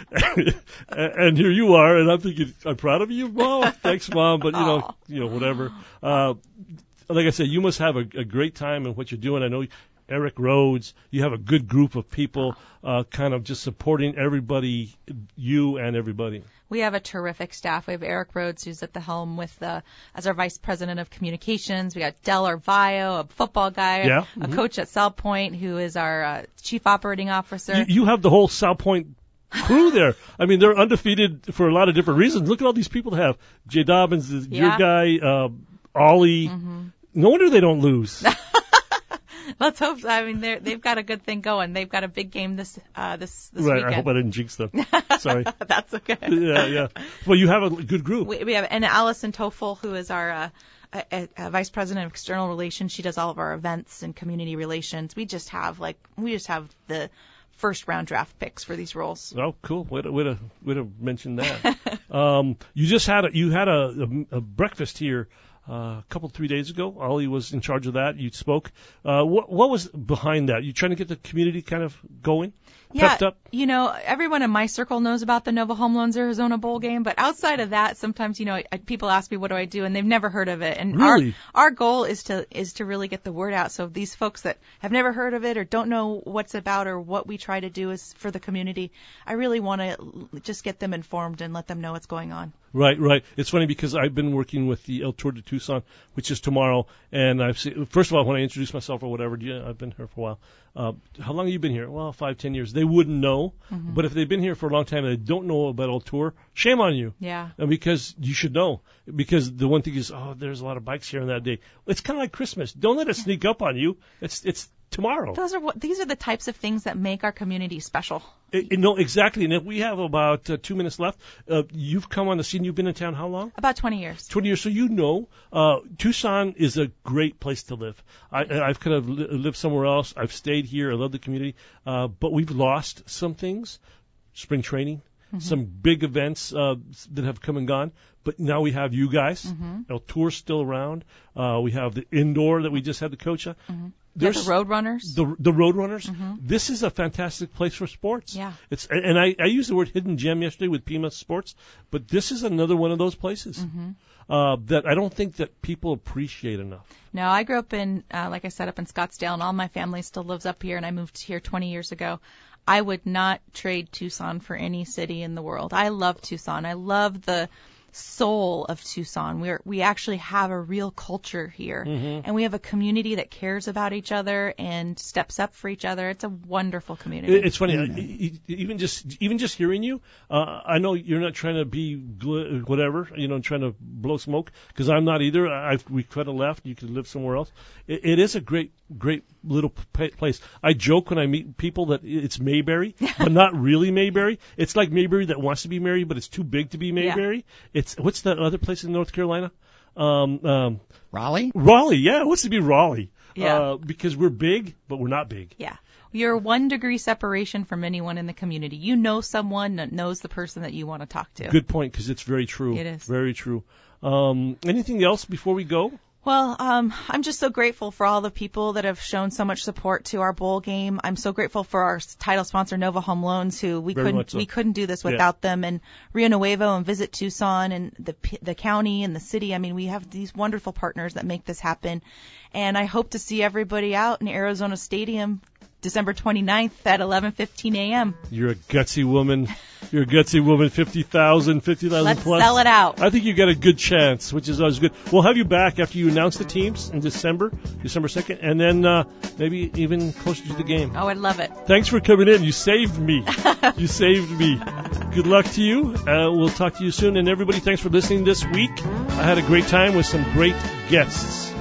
And here you are, and I'm thinking, I'm proud of you, Mom. Thanks, Mom. But you know, Aww. you know, whatever. Uh, like I said, you must have a, a great time in what you're doing. I know Eric Rhodes. You have a good group of people uh, kind of just supporting everybody, you and everybody. We have a terrific staff. We have Eric Rhodes, who's at the helm with the, as our vice president of communications. We got Del Arvayo, a football guy, yeah. a mm-hmm. coach at South Point, who is our uh, chief operating officer. You, you have the whole South Point crew there. I mean, they're undefeated for a lot of different reasons. Look at all these people they have. Jay Dobbins, yeah. your guy, uh, Ollie. Mm-hmm. No wonder they don't lose. Let's hope. I mean, they're, they've got a good thing going. They've got a big game this uh, this this right, weekend. I hope I didn't jinx them. Sorry. That's okay. Yeah, yeah. Well, you have a good group. We, we have and Allison Toffel, who is our uh, a, a vice president of external relations. She does all of our events and community relations. We just have like we just have the first round draft picks for these roles. Oh, cool. Way to way to, way to mention that. um, you just had a you had a, a, a breakfast here. Uh, a couple, three days ago. Ollie was in charge of that. You spoke. Uh, what, what was behind that? You trying to get the community kind of going? Yeah, pepped up? You know, everyone in my circle knows about the Nova Home Loans Arizona Bowl game, but outside of that, sometimes, you know, I, people ask me what do I do, and they've never heard of it. And really? our our goal is to is to really get the word out. So these folks that have never heard of it or don't know what's about or what we try to do is for the community, I really want to just get them informed and let them know what's going on. Right, right. It's funny because I've been working with the El Tour de Tucson, which is tomorrow, and I've seen, first of all, when I introduce myself or whatever, yeah, I've been here for a while. Uh, how long have you been here? Well, five, ten years. They wouldn't know, mm-hmm. but if they've been here for a long time and they don't know about El Tour, shame on you. Yeah. And because you should know, because the one thing is, oh, there's a lot of bikes here on that day. It's kind of like Christmas. Don't let it sneak up on you. It's it's tomorrow. Those are what these are the types of things that make our community special. It, it, no, exactly. And if we have about uh, two minutes left, uh, you've come on the scene. You've been in town how long? About twenty years. twenty years. So you know, uh, Tucson is a great place to live. I, I've kind of li- lived somewhere else. I've stayed here. I love the community. Uh, but we've lost some things. Spring training, mm-hmm. some big events uh, that have come and gone. But now we have you guys. Mm-hmm. El Tour's still around. Uh, we have the indoor that we just had the coach at. Mm-hmm. There's the road runners. The the road runners. Mm-hmm. This is a fantastic place for sports. Yeah. It's and I, I used the word hidden gem yesterday with Pima Sports, but this is another one of those places mm-hmm. uh, that I don't think that people appreciate enough. No, I grew up in, uh, like I said, up in Scottsdale, and all my family still lives up here, and I moved here twenty years ago. I would not trade Tucson for any city in the world. I love Tucson. I love the soul of Tucson. We're, we actually have a real culture here, mm-hmm. and we have a community that cares about each other and steps up for each other. It's a wonderful community. It's funny, mm-hmm. even just even just hearing you, uh, I know you're not trying to be gl- whatever, you know, trying to blow smoke, because I'm not either. I've, we could have left. You could live somewhere else. It, it is a great, great little p- place. I joke when I meet people that it's Mayberry, but not really Mayberry. It's like Mayberry that wants to be Mary, but it's too big to be Mayberry. Yeah. It's what's that other place in North Carolina? Um, um, Raleigh? Raleigh, yeah. It wants to be Raleigh. Yeah. Uh, because we're big, but we're not big. Yeah. You're one degree separation from anyone in the community. You know someone that knows the person that you want to talk to. Good point, because it's very true. It is. Very true. Um, anything else before we go? Well, um, I'm just so grateful for all the people that have shown so much support to our bowl game. I'm so grateful for our title sponsor, Nova Home Loans, who we Very couldn't so. we couldn't do this without yeah. them, and Rio Nuevo and Visit Tucson and the the county and the city. I mean, we have these wonderful partners that make this happen, and I hope to see everybody out in Arizona Stadium December twenty-ninth at eleven fifteen a.m. You're a gutsy woman. You're a gutsy woman. fifty thousand, fifty thousand Let's plus. sell it out. I think you got a good chance, which is always good. We'll have you back after you announce the teams in December, December second, and then uh, maybe even closer to the game. Oh, I'd love it. Thanks for coming in. You saved me. You saved me. Good luck to you. Uh, we'll talk to you soon. And everybody, thanks for listening this week. I had a great time with some great guests.